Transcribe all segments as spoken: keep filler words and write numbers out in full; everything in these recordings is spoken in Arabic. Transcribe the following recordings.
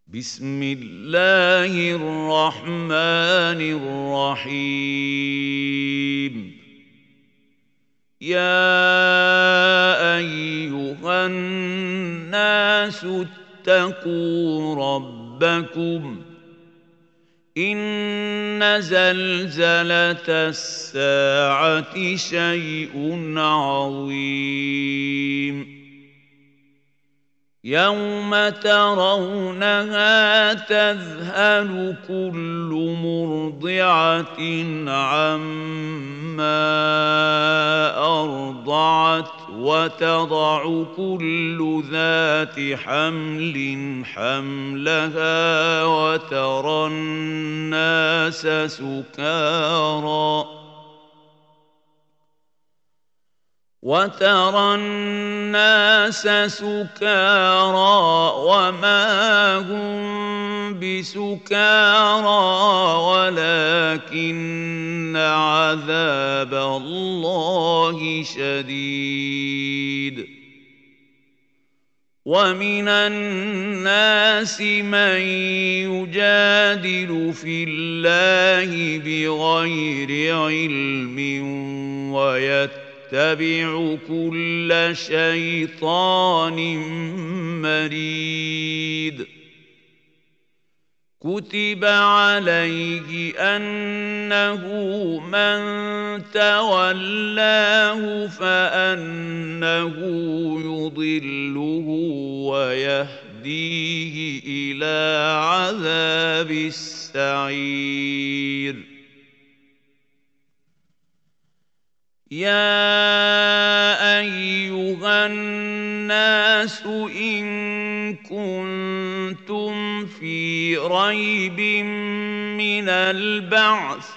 بسم الله الرحمن الرحيم يا أيها الناس اتقوا ربكم إن زلزلة الساعة شيء عظيم يوم ترونها تذهل كل مرضعة عما أرضعت وتضع كل ذات حمل حملها وترى الناس سكارى وترى الناس سكارى وما هم بسكارى ولكن عذاب الله شديد ومن الناس من يجادل في الله بغير علم ويتبع اتبع كل شيطان مريد كتب عليه أنه من تولاه فأنه يضله ويهديه إلى عذاب السعير يا أيها الناس إن كنتم في ريب من البعث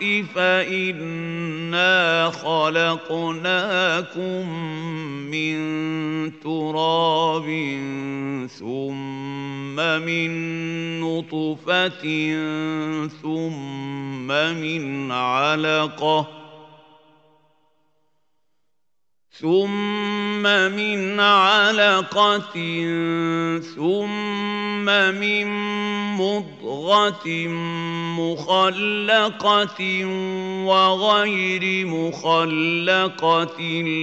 فإنا خلقناكم من تراب ثم من نطفة ثم من علقة ثم من علقة ثم من مضغة مخلقة وغير مخلقة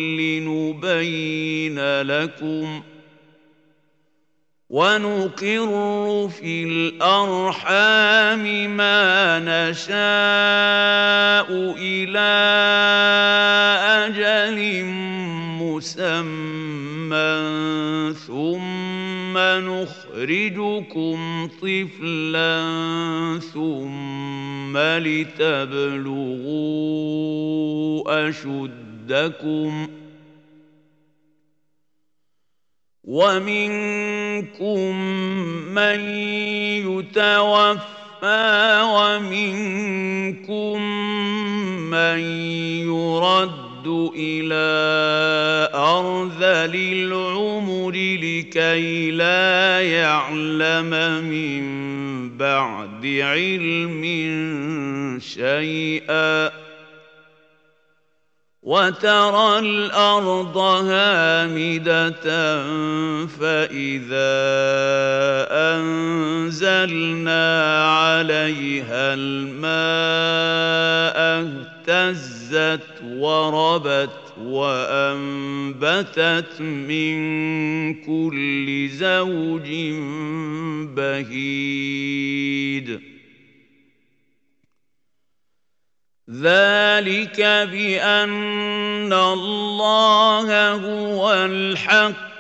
لنبين لكم ونقر في الأرحام ما نشاء إلى أجل مسمى ثم نخرجكم طفلا ثم لتبلغوا أشدكم ومنكم من يتوفى ومنكم من يرد إلى أرذل العمر لكي لا يعلم من بعد علم شيئا وترى الأرض هامدة فإذا أنزلنا عليها الماء اهتزت وربت وأنبتت من كل زوج بهيج ذلك بأن الله هو الحق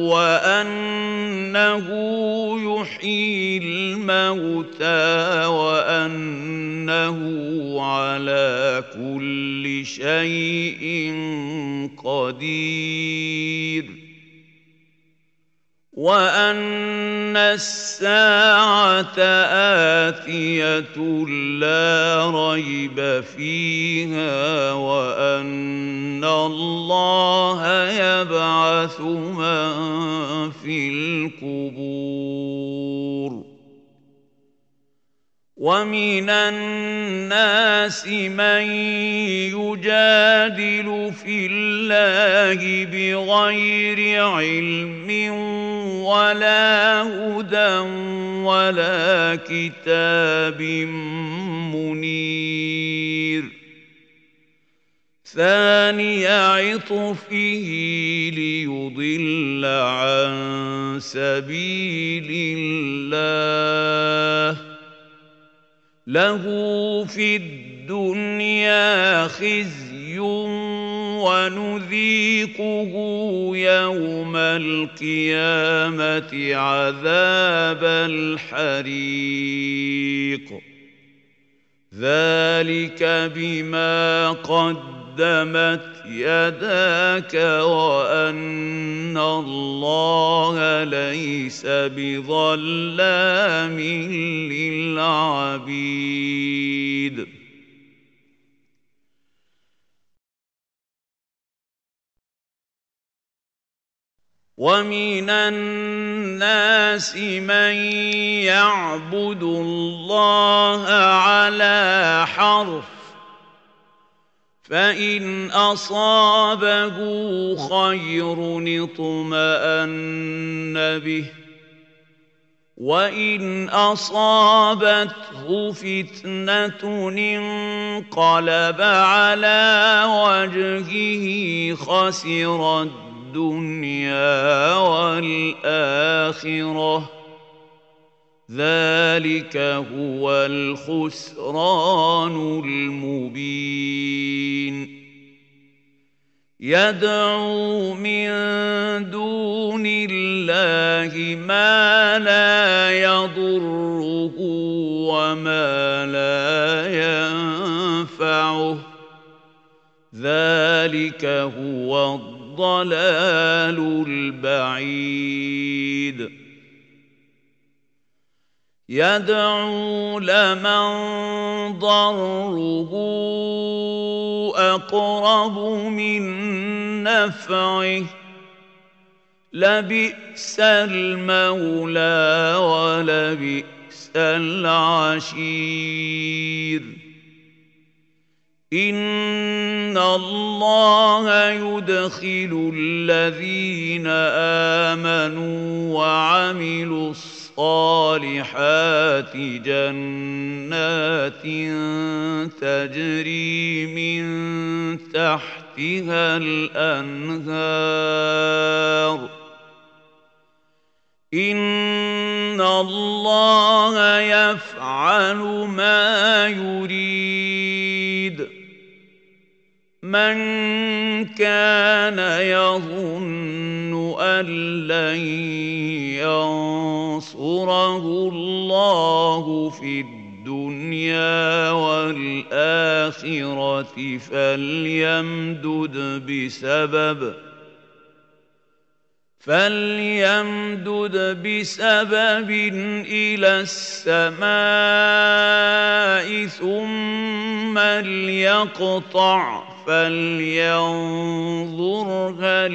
وأنه يحيي الموتى وأنه على كل شيء قدير وأن الساعة آتية لا ريب فيها وأن الله يبعث من في القبور ومن الناس من يجادل في الله بغير علم ولا هدى ولا كتاب منير ثاني عطفه ليضل عن سبيل الله له في الدنيا خزي ونذيقه يوم القيامة عذاب الحريق ذلك بما قدمت يداك وأن الله ليس بظلام للعبيد ومن الناس من يعبد الله على حرف فإن أصابه خير اطمأن به وإن أصابته فتنة انقلب على وجهه خسر الدنيا والآخرة ذلك هو الخسران المبين يدعو من دون الله ما لا يضره وما لا ينفعه ذلك هو الضلال البعيد يدعو لمن ضره أقرب من نفعه لبئس المولى ولبئس العشير إن الله يدخل الذين آمنوا وعملوا الصالحات جنات تجري من تحتها الأنهار إن الله يفعل ما يريد من كان يظن أن لن ينصره الله في الدنيا والآخرة فليمدد بسبب فليمدد بسبب إلى السماء ثم ليقطع فلينظر هل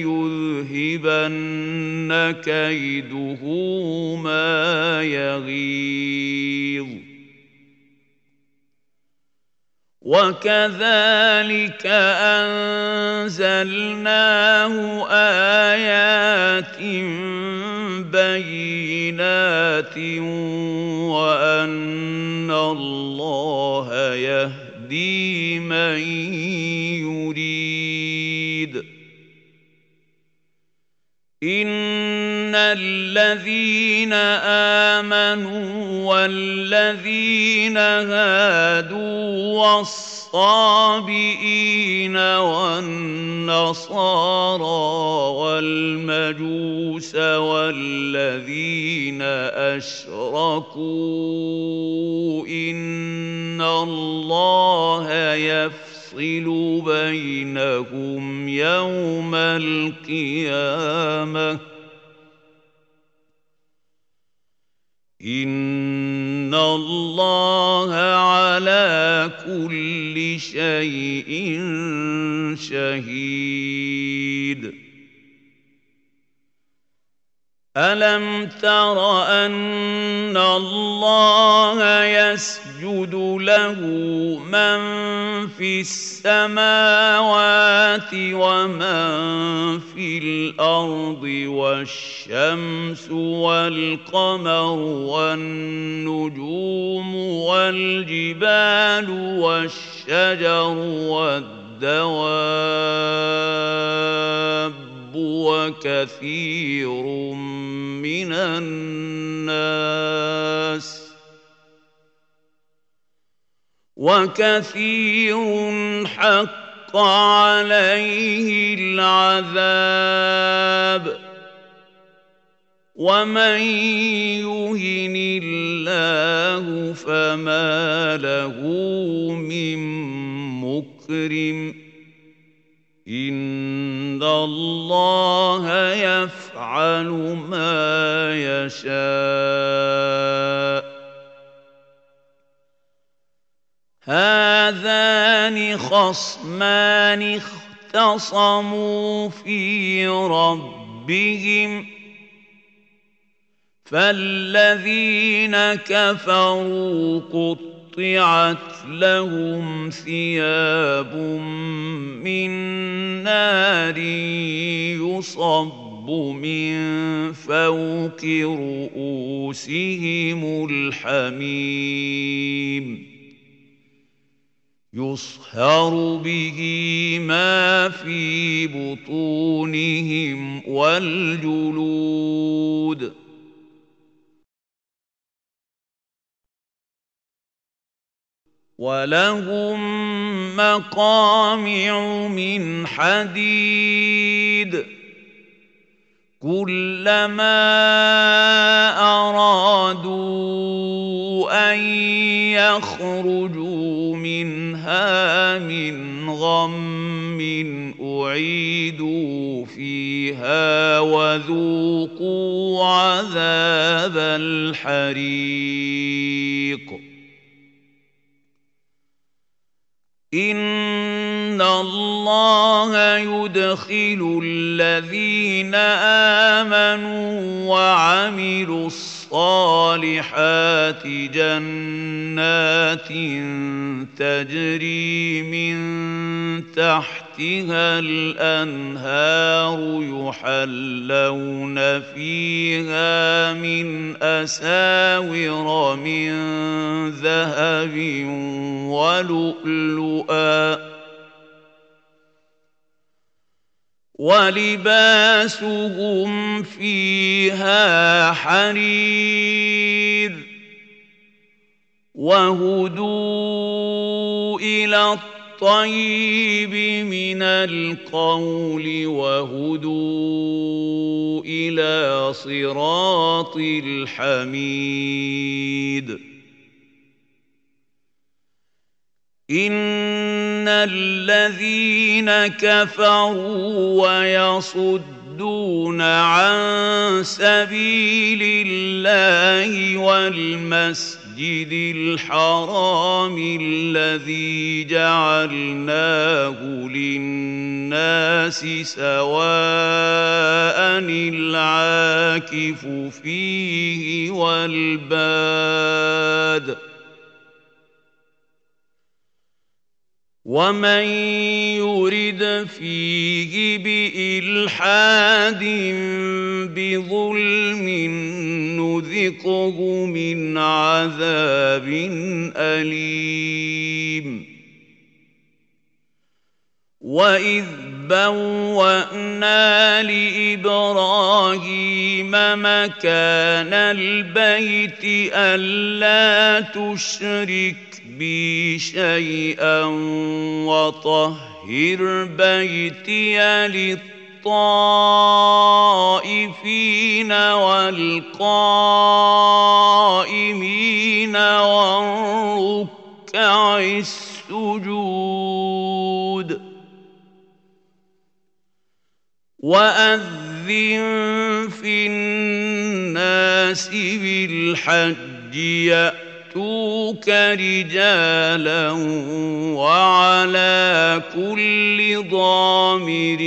يذهبن كيده ما يغيظ وكذلك أنزلناه آيات بينات وأن الله يهدي من يريد إن الذين آمنوا والذين هادوا والصابئين والنصارى والمجوس والذين أشركوا إن الله يفعل يفصل بينهم يوم القيامة إن الله على كل شيء شهيد ألم تر أن الله يسجد له من في السماوات ومن في الأرض والشمس والقمر والنجوم والجبال والشجر والدواب وكثير من الناس وكثير حق عليه العذاب ومن يهن الله فما له من مكرم إن الله يفعل ما يشاء هذان خصمان اختصموا في ربهم فالذين كفروا قطعت لهم ثياب من نار يصب من فوق رؤوسهم الحميم يصهر به ما في بطونهم والجلود ولهم مقامع من حديد كلما أرادوا أن يخرجوا منها من غم أعيدوا فيها وذوقوا عذاب الحريق إن الله يدخل الذين آمنوا وعملوا الصالحات جنات تجري من تحتها الأنهار يحلون فيها من أساور من ذهب ولؤلؤا ولباسهم فيها حرير وهدوا إلى الطيب من القول وهدوا إلى صراط الحميد إن الذين كفروا ويصدون عن سبيل الله والمسجد الحرام الذي جعلناه للناس سواء العاكف فيه والباد ومن يرد فيه بإلحاد بظلم نذقه من عذاب أليم وإذ بوأنا لإبراهيم مكان البيت ألا تشرك بي شيئا وطهر بيتي للطائفين والقائمين والركع السجود وأذن في الناس بالحج يأتوك رجالا وعلى كل ضامر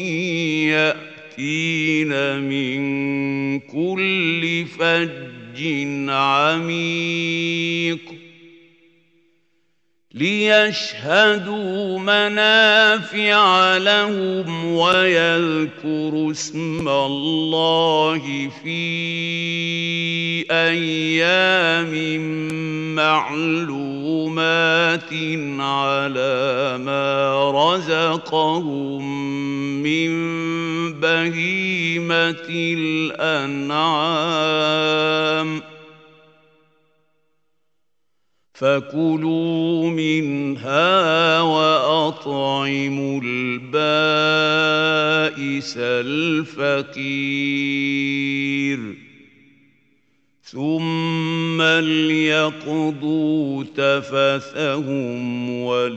يأتين من كل فج عميق ليشهدوا منافع لهم ويذكروا اسم الله في أيام معلومات على ما رزقهم من بهيمة الأنعام فكلوا منها وأطعموا البائس الفقير ثم ليقضوا تفثهم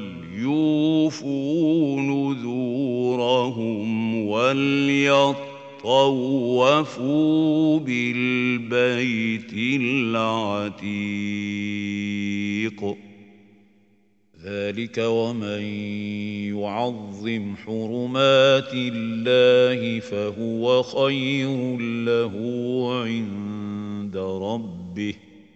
وليوفوا نذورهم وليطوفوا بالبيت العتيق ذلك ومن يعظم حرمات الله فهو خير له عند ربه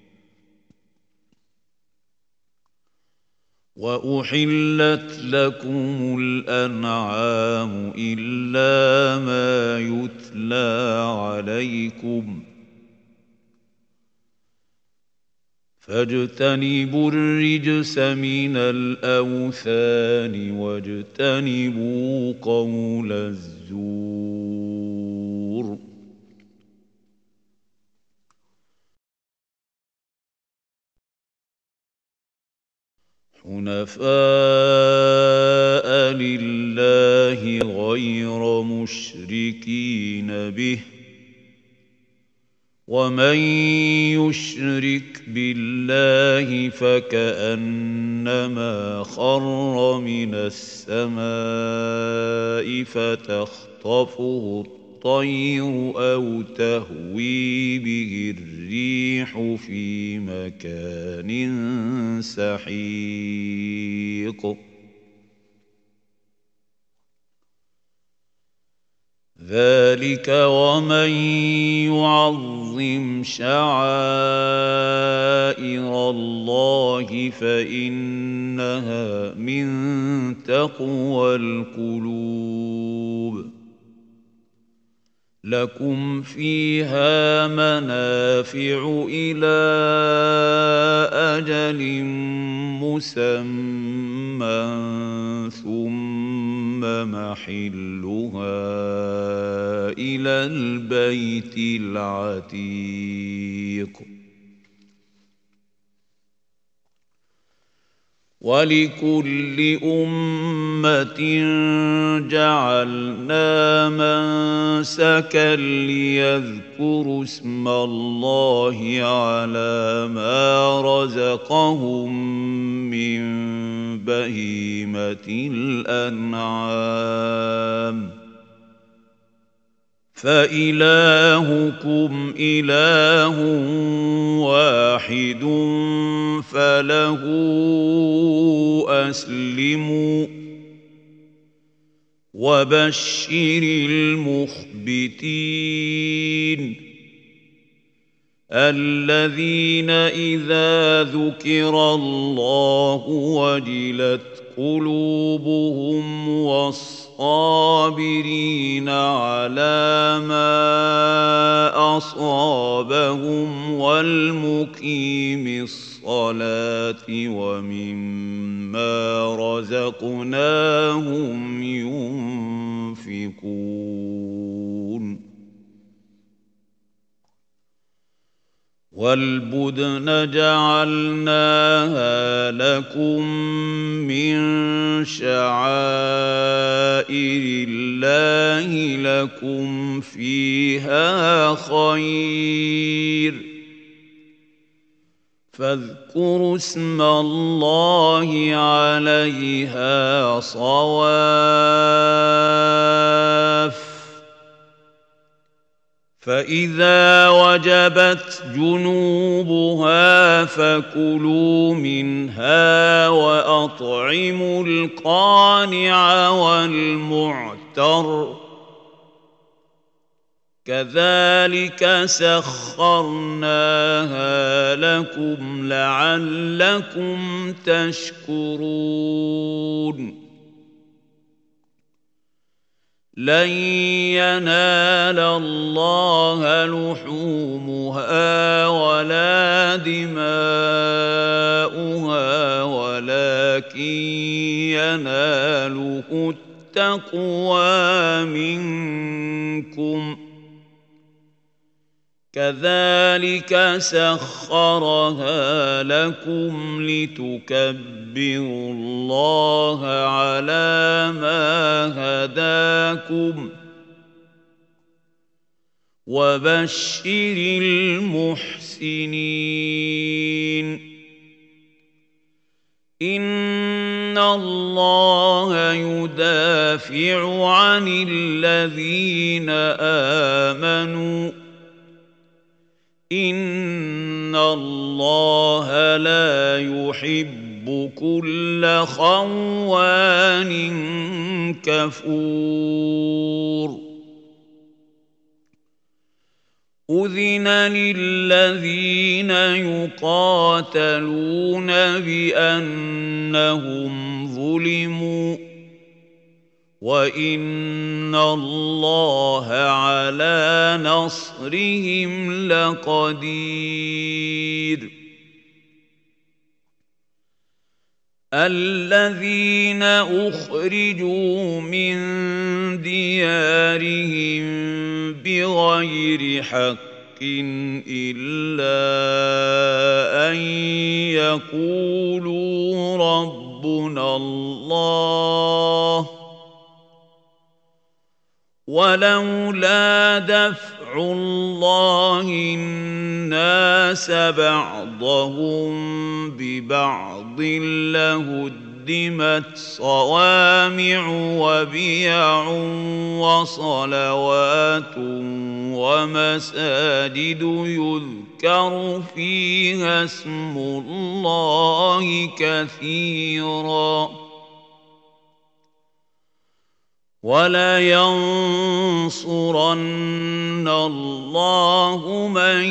وأحلت لكم الأنعام إلا ما يتلى عليكم فاجتنبوا الرجس من الأوثان واجتنبوا قول الزور حنفاء لله غير مشركين به ومن يشرك بالله فكأنما خر من السماء فتخطفه الطير أو تهوي به الريح في مكان سحيق ذلك ومن يعظم شعائر الله فإنها من تقوى القلوب لكم فيها منافع إلى أجل مسمى ثم محلها إلى البيت العتيق ولكل أمة جعلنا منسكا ليذكروا اسم الله على ما رزقهم من بهيمة الأنعام فإلهكم إله واحد فله أسلموا وبشر المخبتين الذين إذا ذكر الله وجلت قلوبهم والصابرين على ما أصابهم والمقيم الصلاة ومما رزقناهم ينفقون والبدن جعلناها لكم من شعائر الله لكم فيها خير فاذكروا اسم الله عليها صواف فإذا وجبت جنوبها فكلوا منها وأطعموا القانع والمعتر كذلك سخرناها لكم لعلكم تشكرون لن ينال الله لحومها ولا دماؤها ولكن يناله التقوى منكم كذلك سخرها لكم لتكبروا الله على ما هداكم وبشر المحسنين إن الله يدافع عن الذين آمنوا إن الله لا يحب كل خوان كفور أذن للذين يقاتلون بأنهم ظلموا وإن الله على نصرهم لقدير الذين أخرجوا من ديارهم بغير حق إلا أن يقولوا ربنا الله ولولا دفع الله الناس بعضهم ببعض لهدمت صوامع وبيع وصلوات ومساجد يذكر فيها اسم الله كثيرا وَلَيَنصُرَنَّ اللَّهُ مَن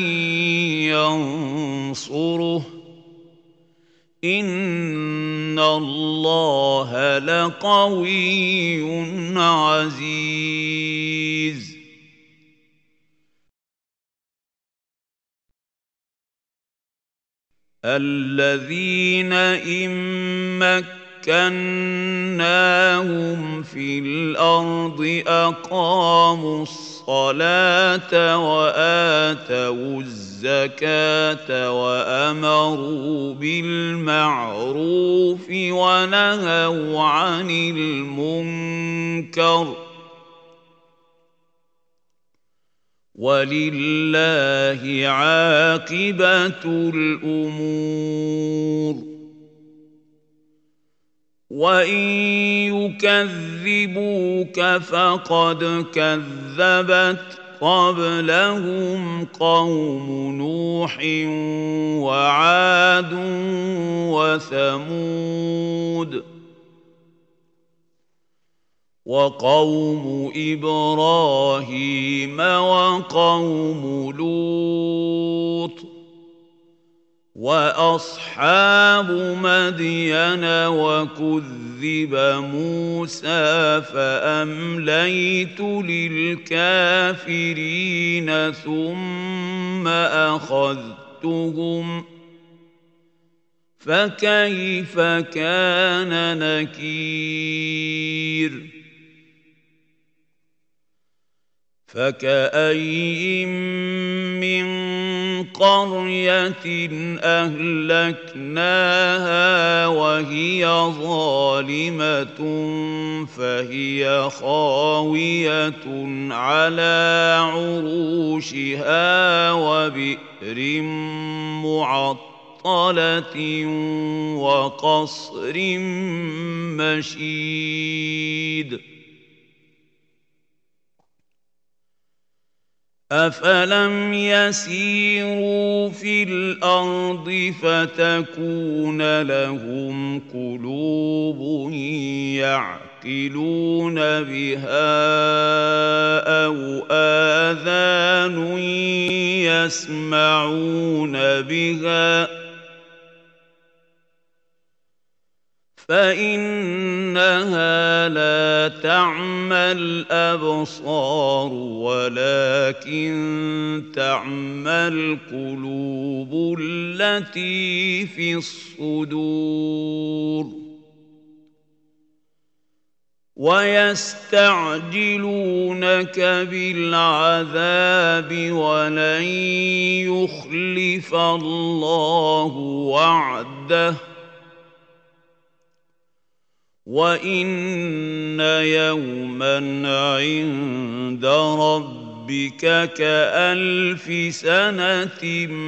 يَنصُرُهُ إِنَّ اللَّهَ لَقَوِيٌّ عَزِيزٌ الَّذِينَ إِن مكناهم في الأرض أقاموا الصلاة وآتوا الزكاة وأمروا بالمعروف ونهوا عن المنكر ولله عاقبة الأمور وَإِن يُكَذِّبُوكَ فَقَدْ كَذَّبَتْ قَبْلَهُمْ قَوْمُ نُوحٍ وَعَادٌ وَثَمُودُ وَقَوْمُ إِبْرَاهِيمَ وَقَوْمُ لُوطٍ وَأَصْحَابُ مَدْيَنَ وَكُذِّبَ مُوسَى فَأَمْلَيْتُ لِلْكَافِرِينَ ثُمَّ أَخَذْتُهُمْ فَكَيْفَ كَانَ نَكِيرِ فَكَأَيِّن مِّن قَرْيَةٍ أَهْلَكْنَاهَا وَهِيَ ظَالِمَةٌ فَهِيَ خَاوِيَةٌ عَلَى عُرُوشِهَا وَبِئْرٍ مُّعَطَّلَةٍ وَقَصْرٍ مَّشِيدٍ أَفَلَمْ يَسِيرُوا فِي الْأَرْضِ فَتَكُونَ لَهُمْ قُلُوبٌ يَعْقِلُونَ يعقلون بها أو آذان يسمعون بها فإنها لا تعمى الأبصار ولكن تعمى القلوب التي في الصدور ويستعجلونك بالعذاب ولن يخلف الله وعده وإن يوما عند ربك كألف سنة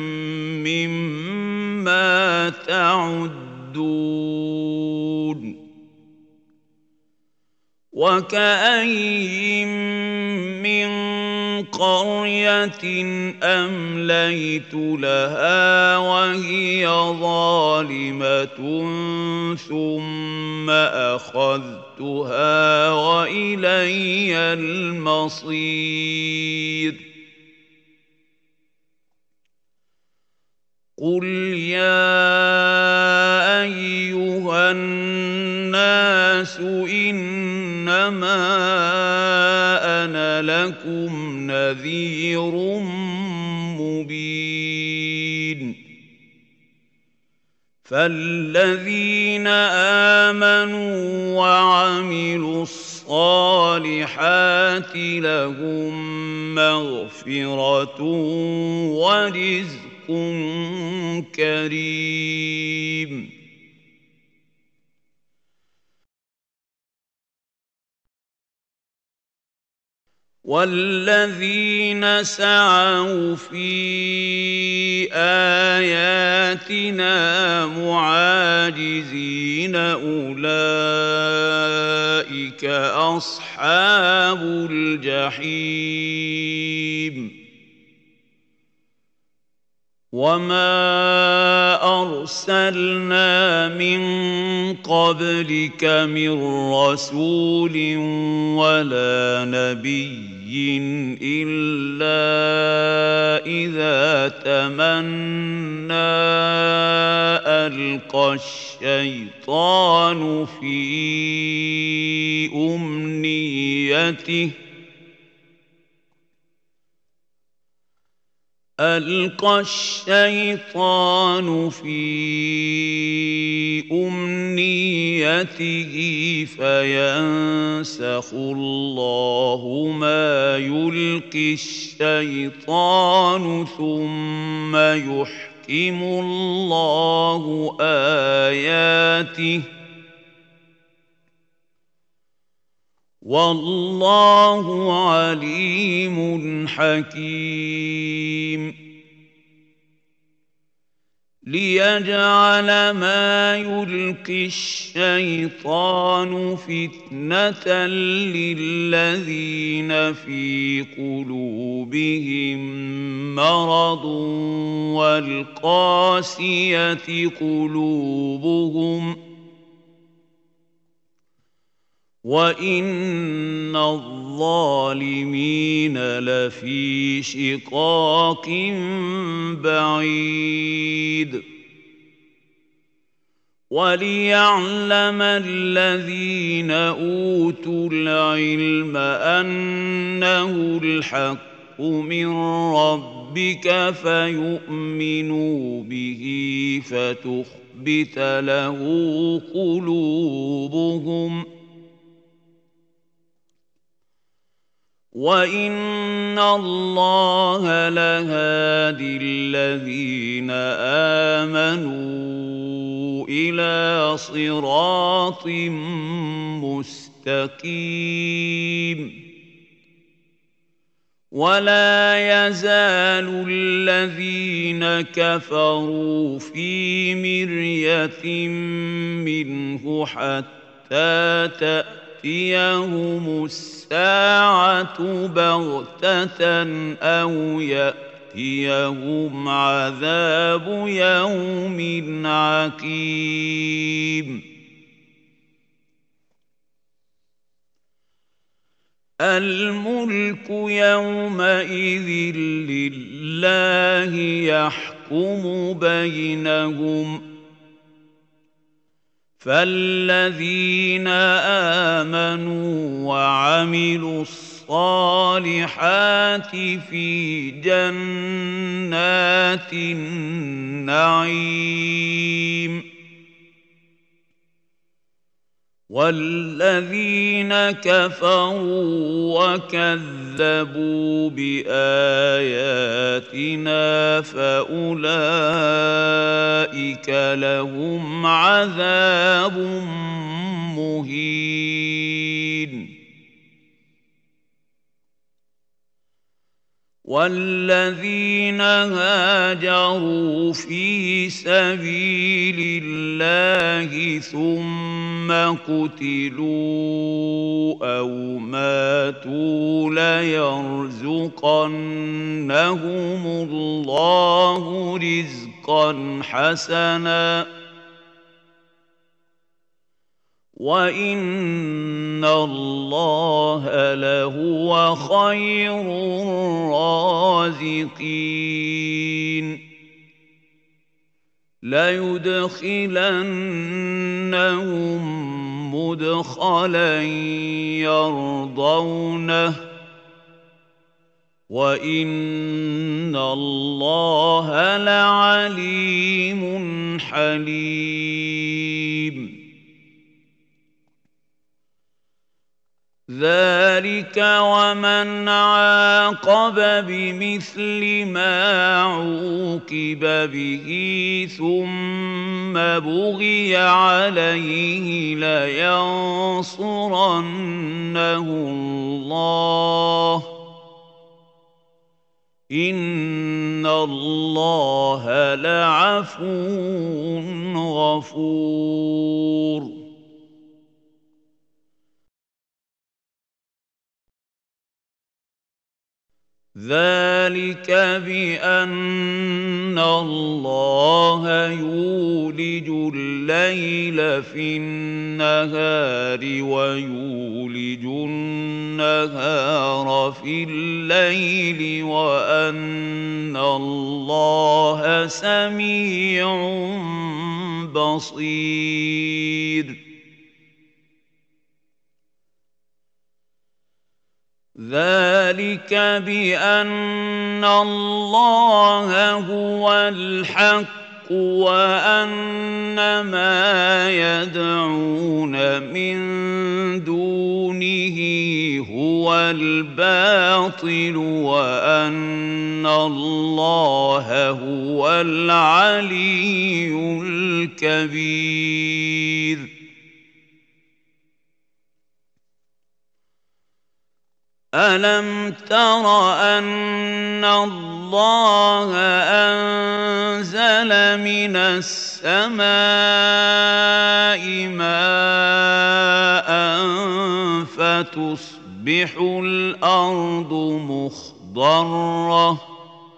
مما تعدون وكأين من قرية أمليت لها وهي ظالمة ثم أخذتها وإلي المصير قل يا أيها الناس إنما أنا لكم نذير مبين فالذين آمنوا وعملوا الصالحات لهم مغفرة ورزق كريم والذين سعوا في آياتنا معاجزين أولئك أصحاب الجحيم وما أرسلنا من قبلك من رسول ولا نبي إلا إذا تمنى ألقى الشيطان في أمنيته ألقى الشيطان في أمنيته فينسخ الله ما يلقي الشيطان ثم يحكم الله آياته والله عليم حكيم ليجعل ما يلقي الشيطان فتنة للذين في قلوبهم مرض والقاسية قلوبهم وإن الظالمين لفي شقاق بعيد وليعلم الذين أوتوا العلم أنه الحق من ربك فيؤمنوا به فتخبت له قلوبهم وإن الله لهادي الذين آمنوا إلى صراط مستقيم ولا يزال الذين كفروا في مرية منه حتى تأتيهم الساعة بغتة أو يأتيهم عذاب يوم عقيم الملك يومئذ لله يحكم بينهم فالذين آمنوا وعملوا الصالحات في جنات النعيم والذين كفروا وكذبوا بآياتنا فأولئك لهم عذاب مهين والذين هاجروا في سبيل الله ثم قتلوا أو ماتوا ليرزقنهم الله رزقا حسنا وَإِنَّ اللَّهَ لَهُوَ خَيْرُ الرَّازِقِينَ لَيُدْخِلَنَّهُم مُّدْخَلًا يَرْضَوْنَهُ وَإِنَّ اللَّهَ لَعَلِيمٌ حَلِيمٌ ذَلِكَ وَمَنْ عَاقَبَ بِمِثْلِ مَا عُوقِبَ بِهِ ثُمَّ بُغِيَ عَلَيْهِ لَيَنصُرَنَّهُ اللَّهُ إِنَّ اللَّهَ لَعَفُوٌّ غَفُورٌ ذَلِكَ بِأَنَّ اللَّهَ يُولِجُ اللَّيْلَ فِي النَّهَارِ وَيُولِجُ النَّهَارَ فِي اللَّيْلِ وَأَنَّ اللَّهَ سَمِيعٌ بَصِيرٌ ذَلِكَ بِأَنَّ اللَّهَ هُوَ الْحَقُّ وَأَنَّ مَا يَدْعُونَ مِن دُونِهِ هُوَ الْبَاطِلُ وَأَنَّ اللَّهَ هُوَ الْعَلِيُّ الْكَبِيرُ أَلَمْ تَرَ أَنَّ اللَّهَ أَنزَلَ مِنَ السَّمَاءِ مَاءً فَتُصْبِحُ الْأَرْضُ مُخْضَرَّةً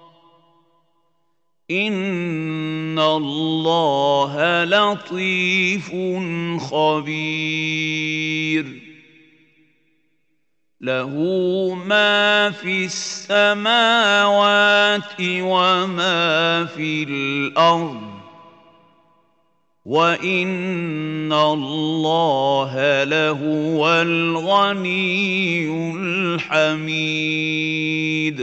إِنَّ اللَّهَ لَطِيفٌ خَبِيرٌ لَهُ مَا فِي السَّمَاوَاتِ وَمَا فِي الْأَرْضِ وَإِنَّ اللَّهَ لَهُوَ الْغَنِيُّ الْحَمِيدُ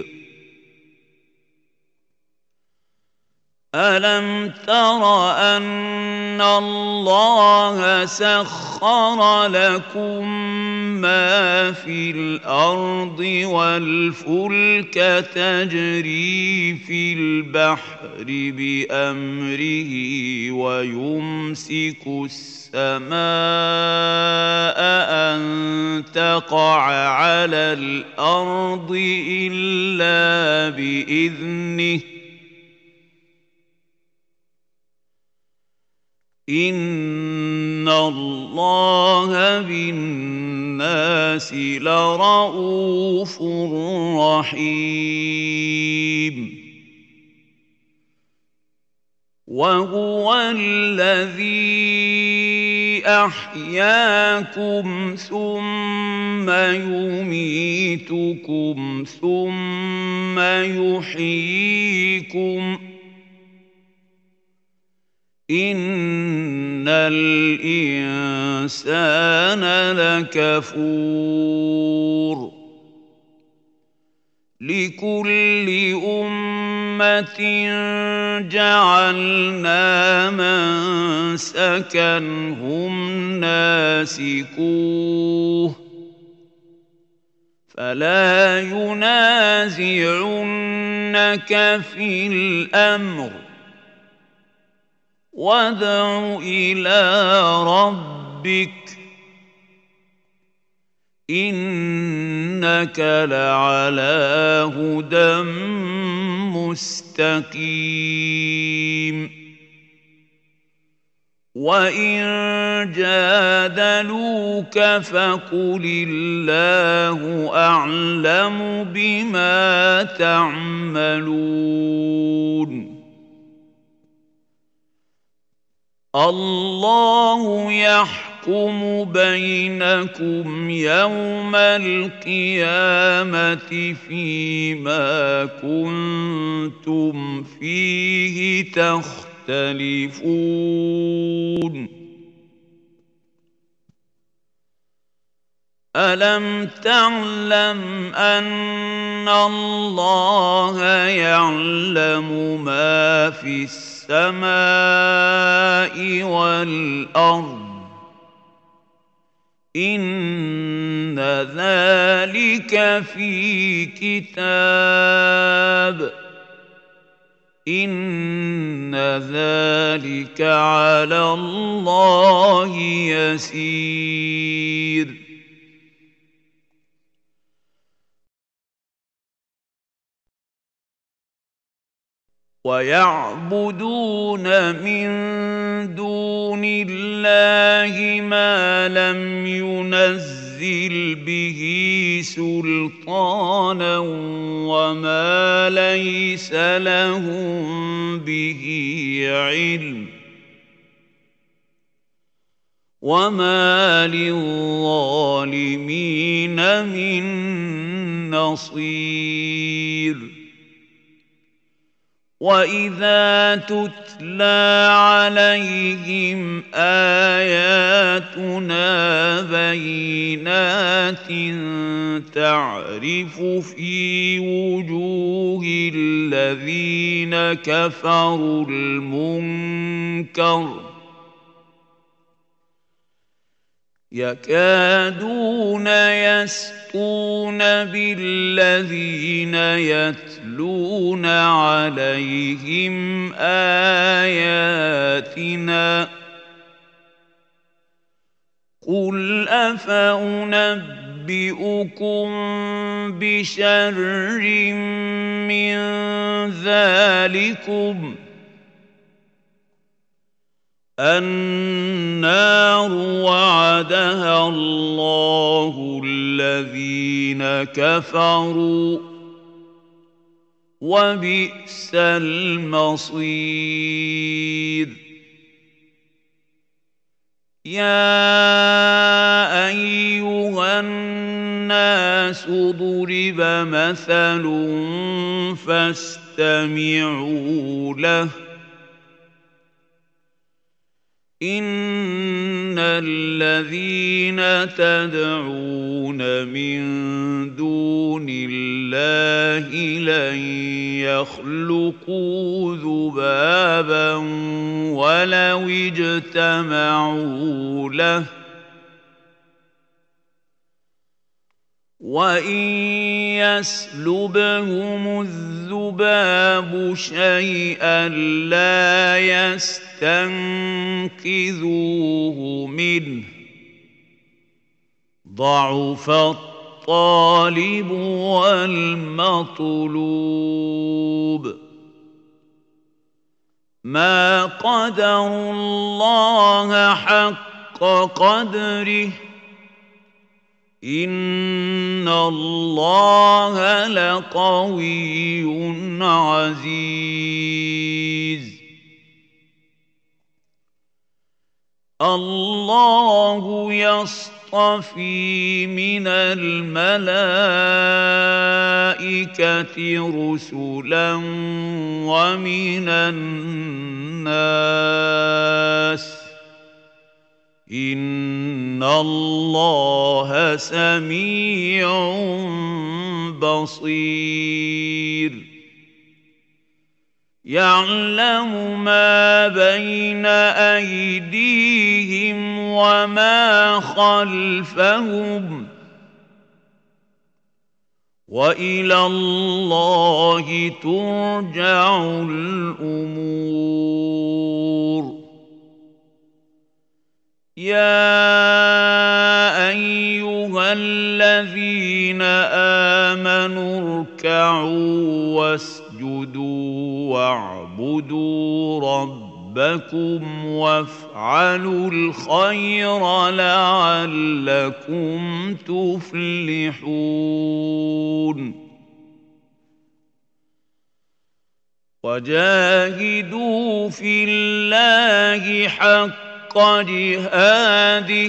أَلَمْ تَرَ أَنَّ اللَّهَ سَخَّرَ لَكُم مَّا فِي الْأَرْضِ وَالْفُلْكَ تَجْرِي فِي الْبَحْرِ بِأَمْرِهِ وَيُمْسِكُ السَّمَاءَ أَن تَقَعَ عَلَى الْأَرْضِ إِلَّا بِإِذْنِهِ إِنَّ اللَّهَ بِالنَّاسِ لَرَءُوفٌ رَحِيمٌ وَهُوَ الَّذِي أحياكم ثم يميتكم ثم يحييكم إن الإنسان لكفور لكل أمة جعلنا منسكا هم ناسكوه فلا ينازعنك في الأمر وادع إلى ربك إنك لعلى هدى مستقيم وإن جادلوك فقل الله أعلم بما تعملون الله يحكم بينكم يوم القيامة فيما كنتم فيه تختلفون ألم تعلم أن الله يعلم ما في السماء والأرض إن ذلك في كتاب إن ذلك على الله يسير ويعبدون من دون الله ما لم ينزل به سلطانا وما ليس لهم به علم وما للظالمين من نصير وإذا تتلى عليهم آياتنا بينات تعرف في وجوه الذين كفروا المنكر يكادون يسطون بالذين يتلون عليهم آياتنا قل أفأنبئكم بشر من ذلكم النار وعدها الله الذين كفروا وبئس المصير يا أيها الناس ضرب مثل فاستمعوا له إن الذين تدعون من دون الله لن يخلقوا ذبابا ولو اجتمعوا له وإن يسلبهم الذباب شيئا لا يستنقذوه منه ضعف الطالب والمطلوب ما قدروا الله حق قدره إن الله لقوي عزيز الله يصطفي من الملائكة رسلا ومن الناس إن الله سميع بصير يعلم ما بين أيديهم وما خلفهم وإلى الله ترجع الأمور يا أيها الذين آمنوا اركعوا واسجدوا واعبدوا ربكم وافعلوا الخير لعلكم تفلحون وجاهدوا في الله حق جهاده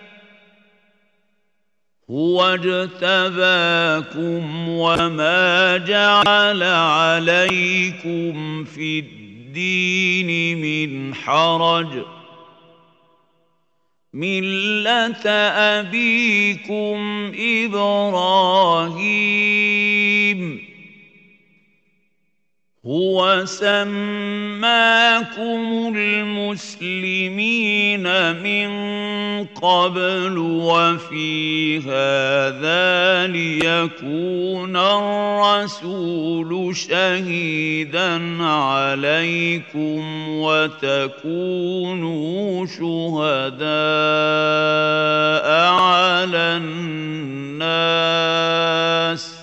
هو اجتباكم وما جعل عليكم في الدين من حرج ملة أبيكم إبراهيم هو سماكم المسلمين من قبل وفي هذا ليكون الرسول شهيدا عليكم وتكونوا شهداء على الناس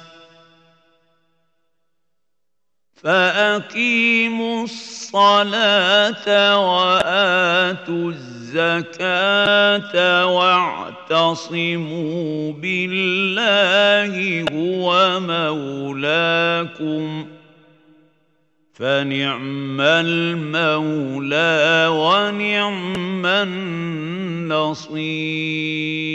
فأقيموا الصلاة وآتوا الزكاة واعتصموا بالله هو مولاكم فنعم المولى ونعم النصير